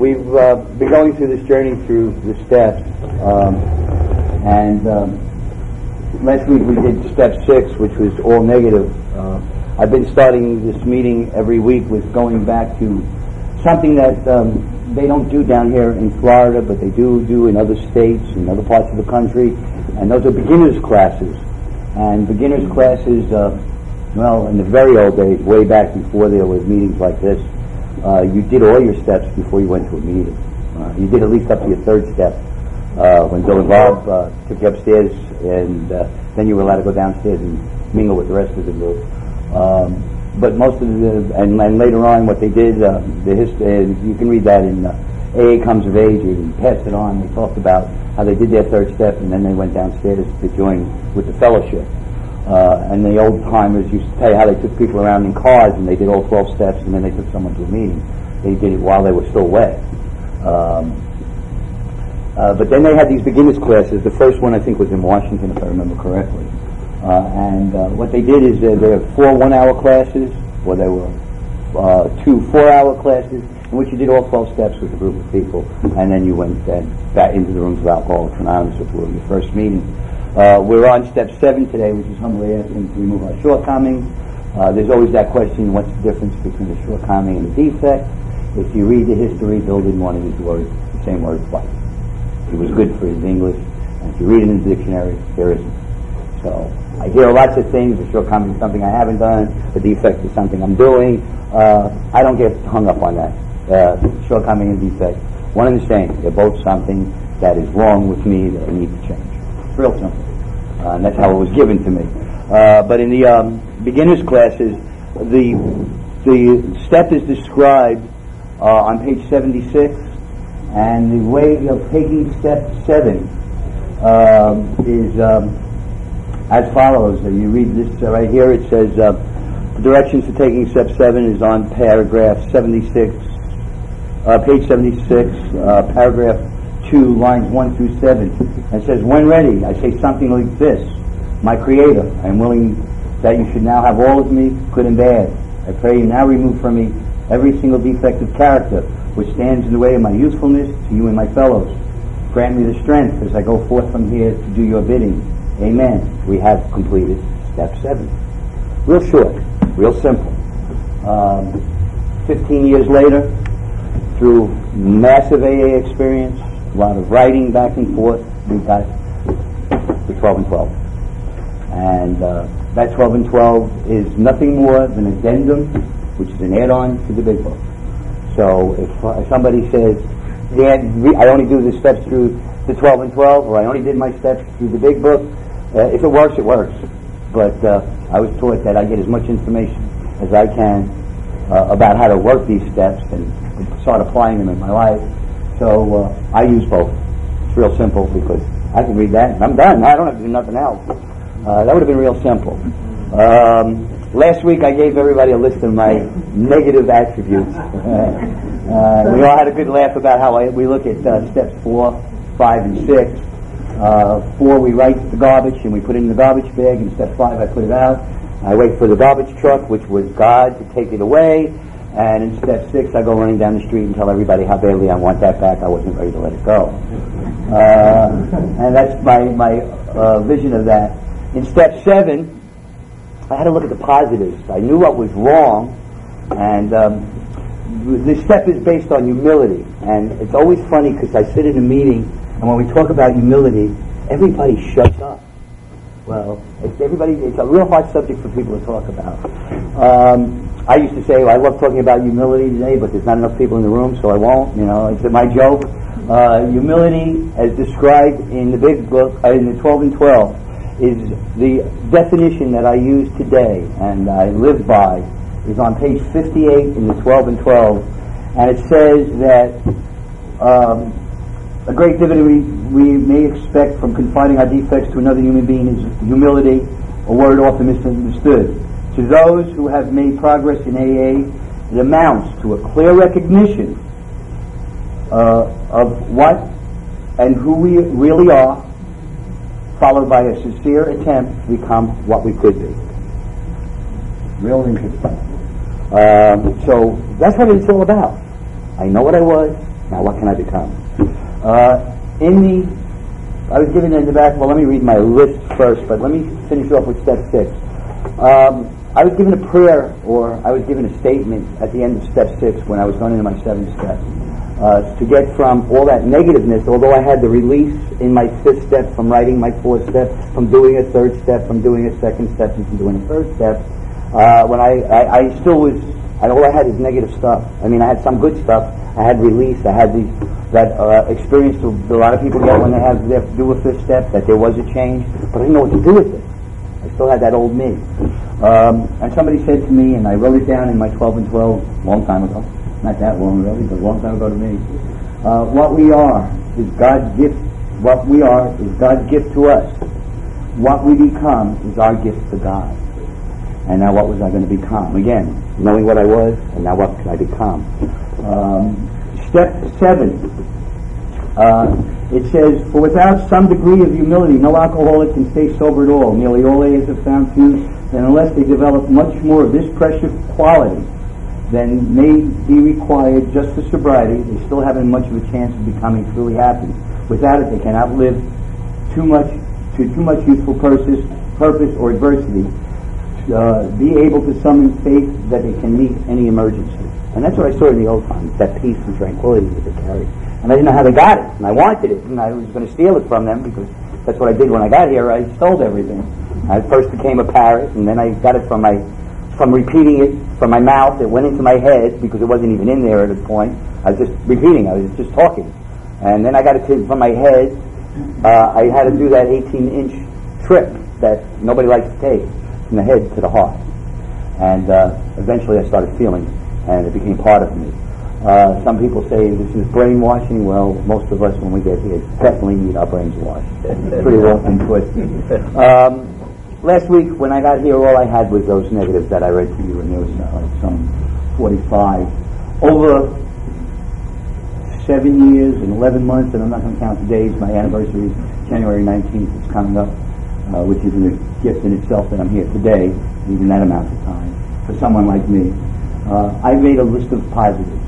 We've been going through this journey through the steps, and last week we did step 6, which was all negative. I've been starting this meeting every week with going back to something that they don't do down here in Florida, but they do in other states and other parts of the country, and those are beginners classes. And beginners classes, well, in the very old days, way back before there were meetings like this, you did all your steps before you went to a meeting. You did at least up to your 3rd step. When Bill and Bob took you upstairs, and then you were allowed to go downstairs and mingle with the rest of the group. But most of and later on, what they did, the history, you can read that in AA Comes of Age. You passed it on. They talked about how they did their 3rd step, and then they went downstairs to join with the fellowship. And the old timers used to tell you how they took people around in cars, and they did all 12 steps, and then they took someone to a meeting. They did it while they were still wet. But then they had these beginners classes. The first one I think was in Washington, if I remember correctly. And what they did is there were 4 1-hour classes, or there were 2 4-hour classes, in which you did all 12 steps with a group of people, and then you went back into the rooms of Alcoholics Anonymous, which were your first meeting. We're on step 7 today, which is humbly asking to remove our shortcomings. There's always that question, what's the difference between a shortcoming and a defect? If you read the history, Bill didn't want to use the same word twice. He was good for his English, and if you read it in the dictionary, there isn't. So I hear lots of things. A shortcoming is something I haven't done. A defect is something I'm doing. I don't get hung up on that. Shortcoming and defect, one and the same. They're both something that is wrong with me that I need to change. It's real simple. And that's how it was given to me. But in the beginners classes, the step is described on page 76, and the way of taking step 7 is as follows. You read this right here. It says the directions for taking step 7 is on paragraph 76, page 76, paragraph 2, lines 1 through 7. And it says, when ready, I say something like this: my Creator, I am willing that you should now have all of me, good and bad. I pray you now remove from me every single defect of character which stands in the way of my usefulness to you and my fellows. Grant me the strength as I go forth from here to do your bidding. Amen. We have completed step 7. Real short, real simple. 15 years later, through massive AA experience, a lot of writing back and forth, we got the 12 and 12. And that 12 and 12 is nothing more than an addendum, which is an add-on to the big book. So if somebody says, I only do the steps through the 12 and 12, or I only did my steps through the big book, if it works, it works. But I was taught that I get as much information as I can about how to work these steps and start applying them in my life. So I use both. It's real simple because I can read that and I'm done. I don't have to do nothing else. That would have been real simple. Last week I gave everybody a list of my negative attributes. We all had a good laugh about how we look at steps 4, 5, and 6. 4 we write the garbage and we put it in the garbage bag, and step 5 I put it out. I wait for the garbage truck, which was God, to take it away, and in step 6 I go running down the street and tell everybody how badly I want that back. I wasn't ready to let it go. And that's my vision of that. In step 7, I had to look at the positives. I knew what was wrong, and this step is based on humility. And it's always funny because I sit in a meeting, and when we talk about humility, everybody shuts up. Well, it's a real hard subject for people to talk about. I used to say, well, I love talking about humility today, but there's not enough people in the room, so I won't. It's my joke. Humility, as described in the big book, in the 12 and 12, is the definition that I use today and I live by, is on page 58 in the 12 and 12, and it says that a great dividend we may expect from confiding our defects to another human being is humility, a word often misunderstood. To those who have made progress in AA, it amounts to a clear recognition of what and who we really are, followed by a sincere attempt to become what we could be. Real interesting. So that's what it's all about. I know what I was, Now what can I become? I was given in the back, well, let me read my list first, but let me finish off with step 6. I was given a prayer, or I was given a statement at the end of step 6 when I was going into my 7th step, to get from all that negativeness, although I had the release in my 5th step from writing my 4th step, from doing a 3rd step, from doing a 2nd step, and from doing a 3rd step, when I still was, all I had is negative stuff. I mean, I had some good stuff. I had release. I had that experience that a lot of people get when they do a 5th step, that there was a change, but I didn't know what to do with it. I still had that old me. And somebody said to me, and I wrote it down in my 12 and 12, long time ago, not that long ago, but a long time ago to me, what we are is God's gift. What we are is God's gift to us. What we become is our gift to God. And now what was I going to become? Again, knowing what I was, and now what could I become? Step 7, it says, for without some degree of humility, no alcoholic can stay sober at all. Nearly all AAs have found too that unless they develop much more of this precious quality than may be required just for sobriety, they still haven't much of a chance of becoming truly happy. Without it, they cannot live too much youthful purpose or adversity, be able to summon faith that they can meet any emergency. And that's what I saw in the old times, that peace and tranquility that they carried. And I didn't know how they got it, and I wanted it, and I was going to steal it from them, because that's what I did when I got here. I stole everything. I first became a parrot, and then I got it from repeating it from my mouth. It went into my head, because it wasn't even in there at a point. I was just repeating, I was just talking. And then I got it from my head. I had to do that 18-inch trip that nobody likes to take, from the head to the heart. And eventually I started feeling it, and it became part of me. Some people say this is brainwashing. Well, most of us when we get here definitely need our brains washed. Pretty well and twisted. Last week when I got here, all I had was those negatives that I read to you, and there was like some 45. Over 7 years and 11 months, and I'm not going to count the days. My anniversary is January 19th. It's coming up, which is a gift in itself that I'm here today, even that amount of time, for someone like me. I made a list of positives.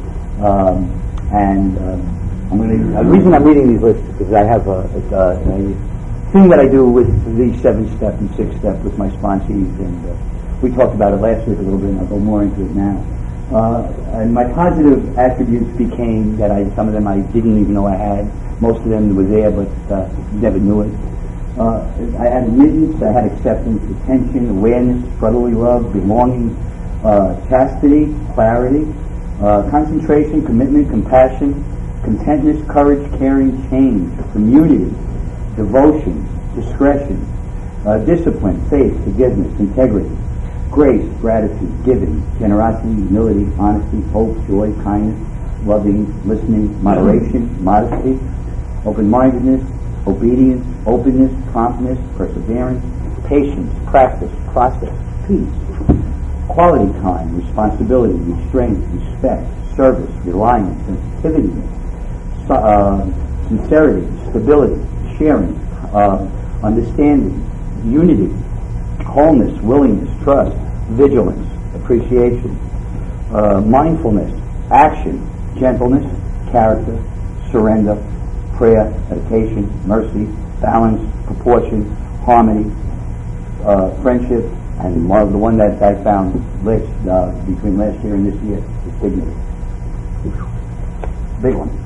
The reason I'm reading these lists is I have a thing that I do with the 7-step and 6-step with my sponsees, and we talked about it last week a little bit, and I'll go more into it now. And my positive attributes became that some of them I didn't even know I had. Most of them were there, but never knew it. I had admittance, I had acceptance, attention, awareness, brotherly love, belonging, chastity, clarity, concentration, commitment, compassion, contentness, courage, caring, change, community, devotion, discretion, discipline, faith, forgiveness, integrity, grace, gratitude, giving, generosity, humility, honesty, hope, joy, kindness, loving, listening, moderation, modesty, open-mindedness, obedience, openness, promptness, perseverance, patience, practice, process, peace, quality time, responsibility, restraint, respect, service, reliance, sensitivity, sincerity, stability, sharing, understanding, unity, wholeness, willingness, trust, vigilance, appreciation, mindfulness, action, gentleness, character, surrender, prayer, meditation, mercy, balance, proportion, harmony, friendship, and the one that I found between last year and this year is dignity. Big one.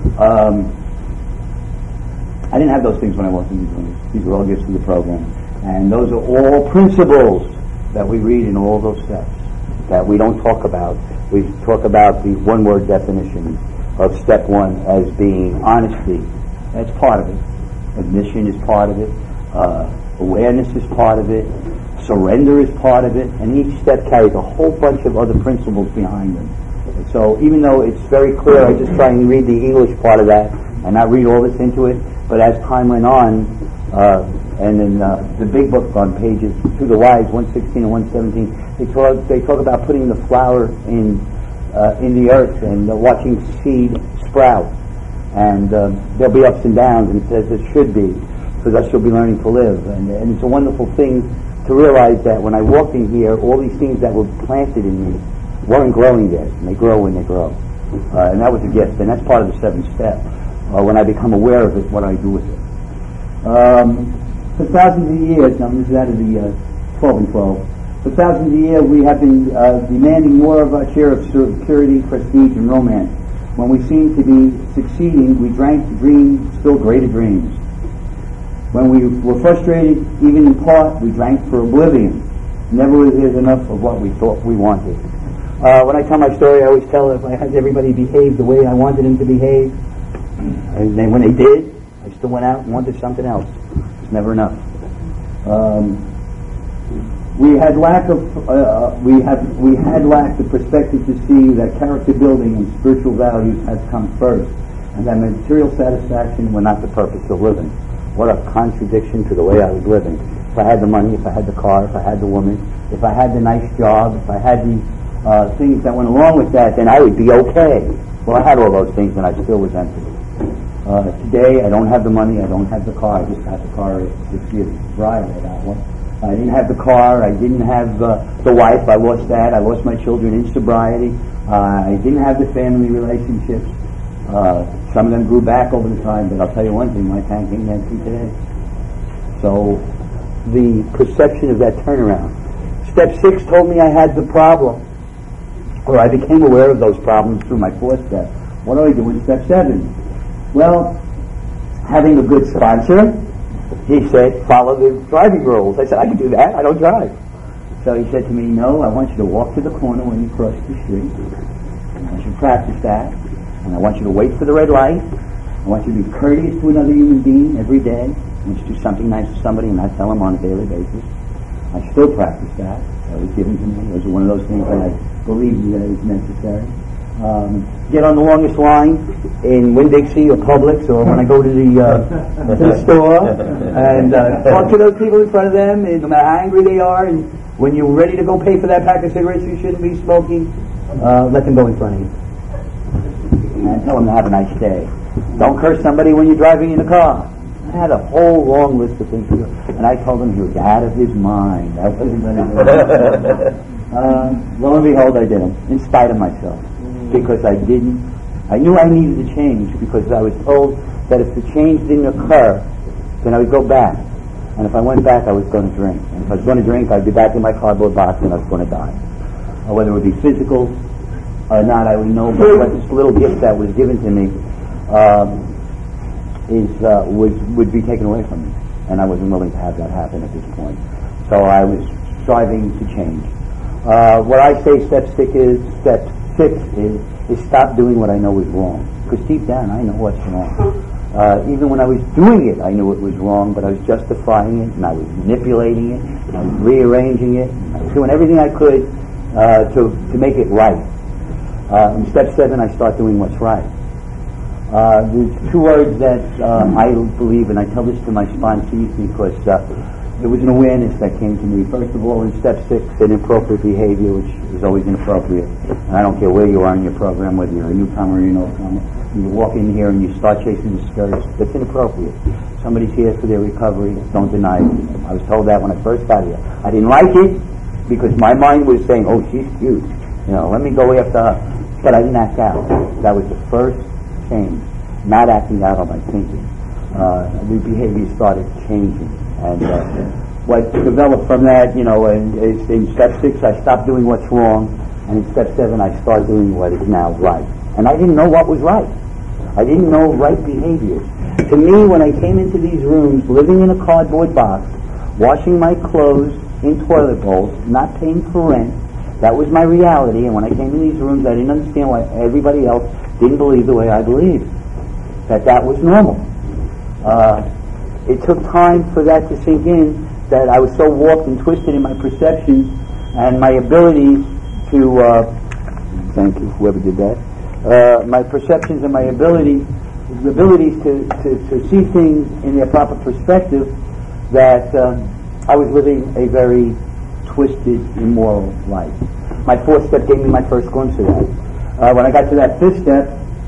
I didn't have those things when I walked into these. These were all gifts to the program. And those are all principles that we read in all those steps that we don't talk about. We talk about the one-word definition of step 1 as being honesty. That's part of it. Admission is part of it. Awareness is part of it. Surrender is part of it. And each step carries a whole bunch of other principles behind them. So even though it's very clear, I just try and read the English part of that and not read all this into it. But as time went on, and in the big book on pages Through the Wise 116 and 117, they talk about putting the flower in the earth and watching seed sprout. And there'll be ups and downs, and it says it should be, because thus you'll be learning to live. And it's a wonderful thing to realize that when I walked in here, all these things that were planted in me weren't growing yet, and they grow when they grow. And that was a gift, and that's part of the seventh step. When I become aware of it, what I do with it. For thousands of years, now this is out of the 12 and 12, for thousands of years we have been demanding more of our share of security, prestige, and romance. When we seemed to be succeeding, we drank to dream still greater dreams. When we were frustrated, even in part, we drank for oblivion. Never was there enough of what we thought we wanted. When I tell my story, I always tell if I had everybody behave the way I wanted them to behave, and then when they did, I still went out and wanted something else. It's never enough. We had lacked the perspective to see that character building and spiritual values had come first, and that material satisfaction were not the purpose of living. What a contradiction to the way I was living. If I had the money, if I had the car, if I had the woman, if I had the nice job, if I had the things that went along with that, then I would be okay. Well, I had all those things, and I still was empty. Today, I don't have the money, I don't have the car. I just got the car 6 years prior to that one. I didn't have the car, I didn't have the wife, I lost that, I lost my children in sobriety, I didn't have the family relationships. Some of them grew back over the time, but I'll tell you one thing, my tank ain't empty today. So, the perception of that turnaround. Step 6 told me I had the problem, or I became aware of those problems through my 4th step. What do I do in step 7? Well, having a good sponsor, he said, follow the driving rules. I said, I can do that, I don't drive. So he said to me, no, I want you to walk to the corner when you cross the street. I want you to practice that. And I want you to wait for the red light. I want you to be courteous to another human being every day. I want you to do something nice to somebody and not tell them on a daily basis. I still practice that. That was given to me. Those are one of those things that I believe that is necessary. Get on the longest line in Winn-Dixie or Publix, or when I go to the store, and talk to those people in front of them, and no matter how angry they are, and when you're ready to go pay for that pack of cigarettes you shouldn't be smoking, let them go in front of you. And tell them to have a nice day. Don't curse somebody when you're driving in a car. I had a whole long list of things to do, and I told him he was out of his mind. I wasn't going to do it. Lo and behold, I did them, in spite of myself, because I knew I needed to change, because I was told that if the change didn't occur, then I would go back. And if I went back, I was going to drink. And if I was going to drink, I'd be back in my cardboard box and I was going to die. Whether it would be physical or not, I would know, but this little gift that was given to me would be taken away from me, and I wasn't willing to have that happen at this point. So I was striving to change. What I say step 6 is stop doing what I know is wrong, because deep down I know what's wrong. Even when I was doing it, I knew it was wrong, but I was justifying it, and I was manipulating it, and I was rearranging it, and I was doing everything I could to make it right. In step 7, I start doing what's right. There's 2 words that I believe, and I tell this to my sponsees because it was an awareness that came to me. First of all, in step 6, inappropriate behavior, which is always inappropriate. And I don't care where you are in your program, whether you're a newcomer or you're an old-comer. You walk in here and you start chasing the skirts. That's inappropriate. Somebody's here for their recovery. Don't deny it. I was told that when I first got here. I didn't like it because my mind was saying, oh, she's cute. Let me go after her. But I didn't act out. That was the first change. Not acting out on my thinking. The behavior started changing. And what developed from that, is in step 6, I stopped doing what's wrong. And in step 7, I started doing what is now right. And I didn't know what was right. I didn't know right behaviors. To me, when I came into these rooms, living in a cardboard box, washing my clothes in toilet bowls, not paying for rent, that was my reality. And when I came in these rooms, I didn't understand why everybody else didn't believe the way I believed. That was normal. It took time for that to sink in, that I was so warped and twisted in my perceptions and my ability to, thank you, whoever did that, my perceptions and my abilities to see things in their proper perspective, that I was living a very twisted, immoral life. My 4th step gave me my first glimpse of that. When I got to that 5th step,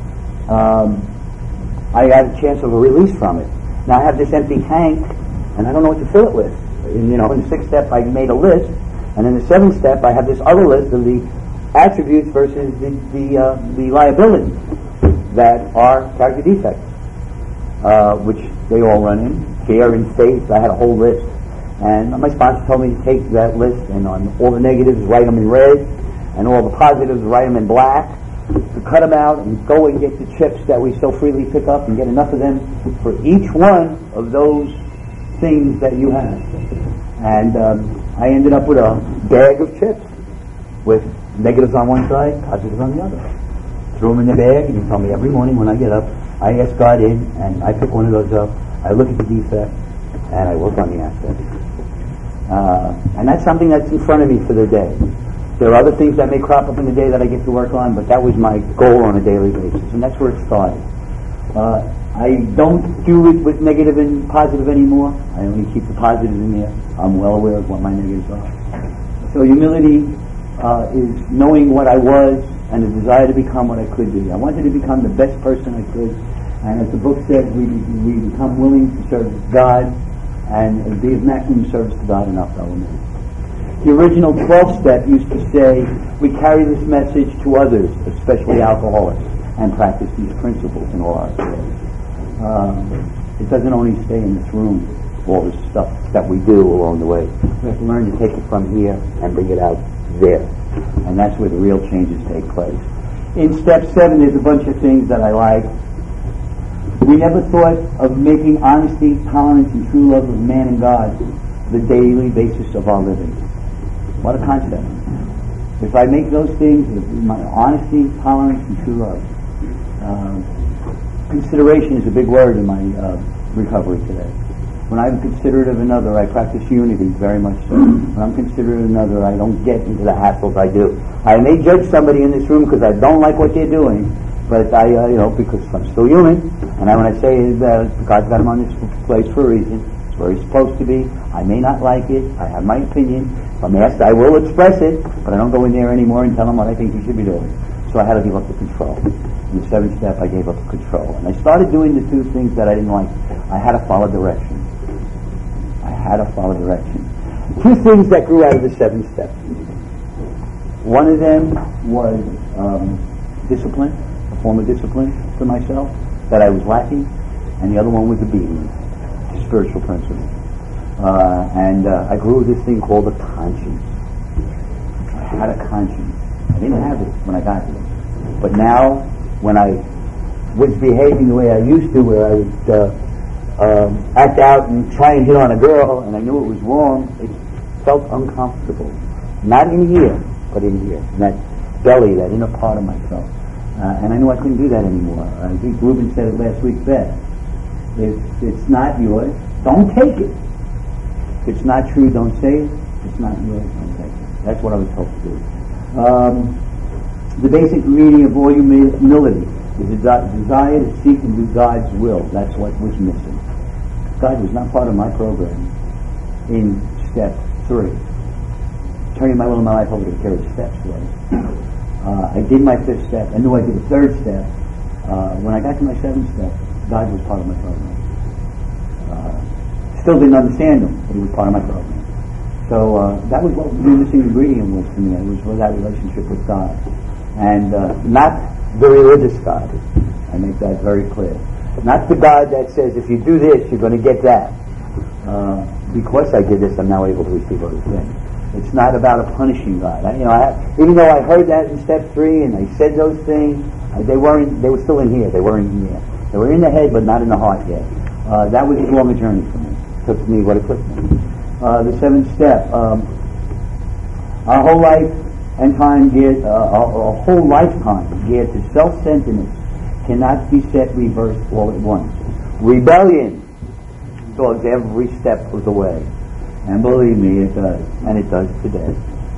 I had a chance of a release from it. Now I have this empty tank, and I don't know what to fill it with. In the 6th step, I made a list, and in the 7th step, I have this other list of the attributes versus the liabilities that are character defects, which they all run in. Fear and faith. I had a whole list, and my sponsor told me to take that list and on all the negatives write them in red, and all the positives write them in black, to cut them out and go and get the chips that we so freely pick up and get enough of them for each one of those things that you have. And I ended up with a bag of chips with negatives on one side, positives on the other. Threw them in the bag, and he told me every morning when I get up, I ask God in, and I pick one of those up, I look at the defect, and I work on the aspect. And that's something that's in front of me for the day. There are other things that may crop up in the day that I get to work on, but that was my goal on a daily basis, and that's where it started. I don't do it with negative and positive anymore. I only keep the positives in there. I'm well aware of what my negatives are. So humility is knowing what I was and a desire to become what I could be. I wanted to become the best person I could, and as the book said, we become willing to serve God and be of maximum service to God and our fellow men. The original 12th step used to say, we carry this message to others, especially alcoholics, and practice these principles in all our affairs. It doesn't only stay in this room, all the stuff that we do along the way. We have to learn to take it from here and bring it out there. And that's where the real changes take place. In step 7, there's a bunch of things that I like. We never thought of making honesty, tolerance, and true love of man and God the daily basis of our living. What a concept. If I make those things, my honesty, tolerance, and true love. Consideration is a big word in my recovery today. When I'm considerate of another, I practice unity very much so. When I'm considerate of another, I don't get into the hassles I do. I may judge somebody in this room because I don't like what they're doing, but because I'm still human, and when I say that God's got him on this place for a reason, it's where he's supposed to be. I may not like it. I have my opinion. If I'm asked, I will express it, but I don't go in there anymore and tell him what I think he should be doing. So I had to give up the control. In the 7th step, I gave up the control. And I started doing the 2 things that I didn't like. I had to follow direction. 2 things that grew out of the 7th step. One of them was discipline, a form of discipline for myself that I was lacking, and the other one was obedience to spiritual principles. And I grew this thing called a conscience. I had a conscience. I didn't have it when I got here. But now, when I was behaving the way I used to, where I would act out and try and hit on a girl, and I knew it was wrong, it felt uncomfortable. Not in here, but in here. In that belly, that inner part of myself. And I knew I couldn't do that anymore. I think Ruben said it last week best. If it's not yours, don't take it. If it's not true, don't say it. If it's not yours, don't take it. That's what I was told to do. The basic meaning of all humility is a desire to seek and do God's will. That's what was missing. God was not part of my program in step 3. Turning my will and my life over to the care of steps was. I did my 5th step. I knew I did the 3rd step. When I got to my 7th step, God was part of my program. Still didn't understand him, but he was part of my program. So that was what the missing ingredient was to me. It was that relationship with God. And not the religious God. I make that very clear. Not the God that says, if you do this, you're going to get that. Because I did this, I'm now able to receive other things. It's not about a punishing God. Even though I heard that in step 3 and I said those things, they were still in here. They weren't in here. They were in the head, but not in the heart yet. That was a longer journey for me. It took me what it took me. The 7th step. Our whole life and time geared, a whole lifetime geared to self-centeredness cannot be set reversed all at once. Rebellion dogs every step of the way. And believe me, it does. And it does today.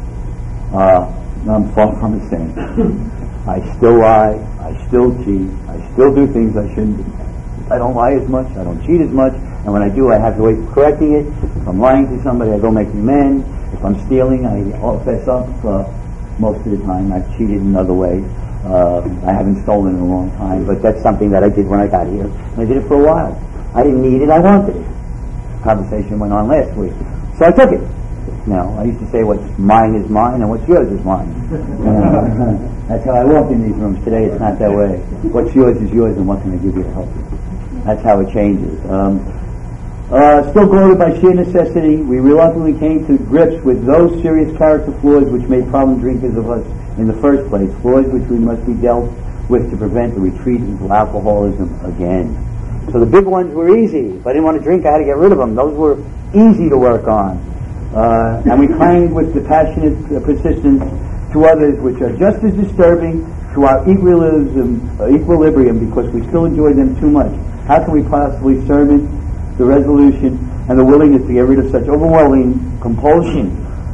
I'm far from a saint. I still lie. I still cheat. I still do things I shouldn't do. I don't lie as much. I don't cheat as much. And when I do, I have to wait for correcting it. If I'm lying to somebody, I go make an amends. If I'm stealing, I fess up. Most of the time, I've cheated in other ways. I haven't stolen in a long time, but that's something that I did when I got here. And I did it for a while. I didn't need it. I wanted it. The conversation went on last week. So I took it. I used to say what's mine is mine and what's yours is mine. That's how I walk in these rooms. Today it's not that way. What's yours is yours, and what can I give you to help you? That's how it changes. Still goaded by sheer necessity, we reluctantly came to grips with those serious character flaws which made problem drinkers of us in the first place, flaws which we must be dealt with to prevent the retreat into alcoholism again. So the big ones were easy. If I didn't want to drink, I had to get rid of them. Those were easy to work on. And we clanged with the passionate persistence to others which are just as disturbing to our equilibrium because we still enjoy them too much. How can we possibly sermon the resolution and the willingness to get rid of such overwhelming compulsion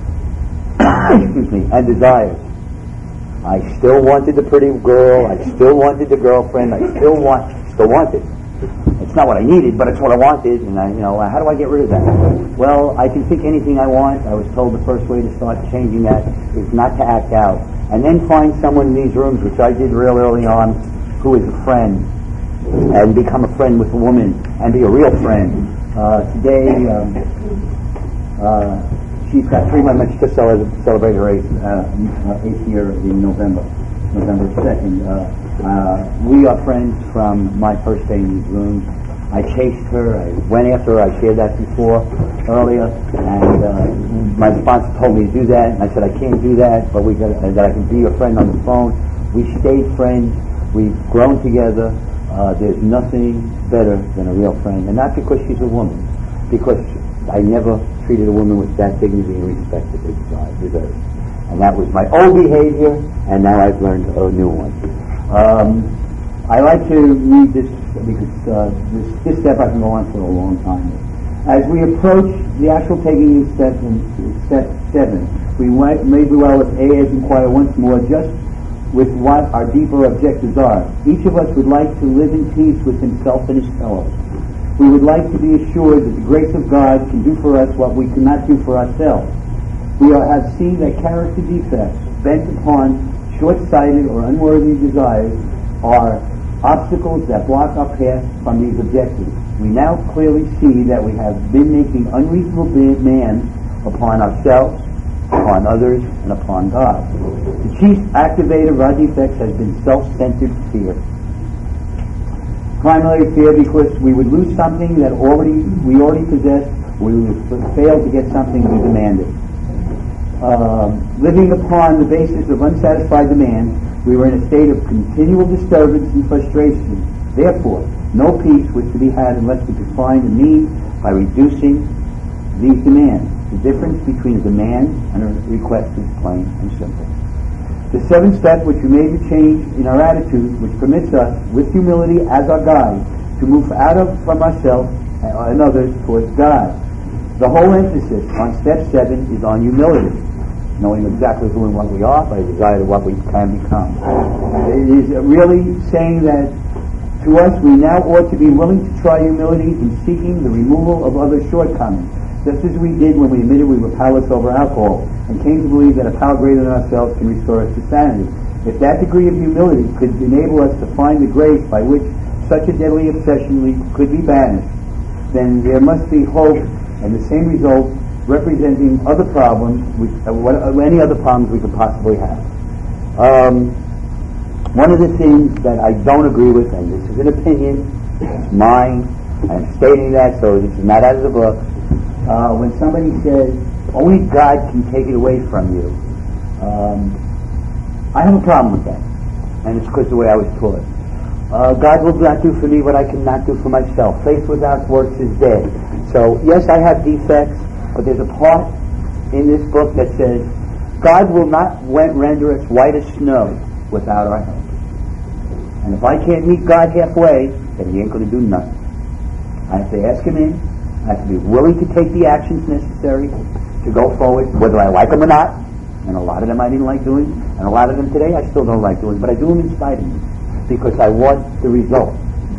and desires? I still wanted the pretty girl, I still wanted the girlfriend, I still wanted. It's not what I needed, but it's what I wanted, and how do I get rid of that? Well, I can think anything I want. I was told the first way to start changing that is not to act out, and then find someone in these rooms, which I did real early on, who is a friend, and become a friend with a woman, and be a real friend. Today, she's got 3 months to celebrate her 8th year in November 2nd. We are friends from my first day in these rooms. I chased her, I went after her, I shared that before, earlier, and my sponsor told me to do that, and I said I can't do that, but that I can be your friend on the phone. We stayed friends, we've grown together. There's nothing better than a real friend, and not because she's a woman, because I never treated a woman with that dignity and respect that they deserve. And that was my old behavior, and now I've learned a new one. I like to read this because this step I can go on for a long time. As we approach the actual taking of step 7, we may be well with AA inquire once more just with what our deeper objectives are. Each of us would like to live in peace with himself and his fellows. We would like to be assured that the grace of God can do for us what we cannot do for ourselves. We have seen that character defects bent upon short-sighted or unworthy desires are obstacles that block our path from these objectives. We now clearly see that we have been making unreasonable demands upon ourselves, upon others, and upon God. The chief activator of our defects has been self-centered fear. Primarily fear because we would lose something that we already possess, or we would fail to get something we demanded. Living upon the basis of unsatisfied demands, we were in a state of continual disturbance and frustration. Therefore, no peace was to be had unless we could find a means by reducing these demands. The difference between a demand and a request is plain and simple. The 7th step, which we made the change in our attitude, which permits us, with humility as our guide, to move from ourselves and others towards God. The whole emphasis on step 7 is on humility, knowing exactly who and what we are by desire to what we can become. It is really saying that to us we now ought to be willing to try humility in seeking the removal of other shortcomings, just as we did when we admitted we were powerless over alcohol and came to believe that a power greater than ourselves can restore us to sanity. If that degree of humility could enable us to find the grace by which such a deadly obsession could be banished, then there must be hope and the same result representing other problems, any other problems we could possibly have. One of the things that I don't agree with, and this is an opinion, mine, I'm stating that, so this is not out of the book, when somebody says, only God can take it away from you, I have a problem with that, and it's because of the way I was taught. God will not do for me what I cannot do for myself. Faith without works is dead. So, yes, I have defects, but there's a part in this book that says, God will not render us white as snow without our help. And if I can't meet God halfway, then he ain't going to do nothing. I have to ask him in. I have to be willing to take the actions necessary to go forward, whether I like them or not. And a lot of them I didn't like doing, and a lot of them today I still don't like doing, but I do them in spite of me, because I want the result.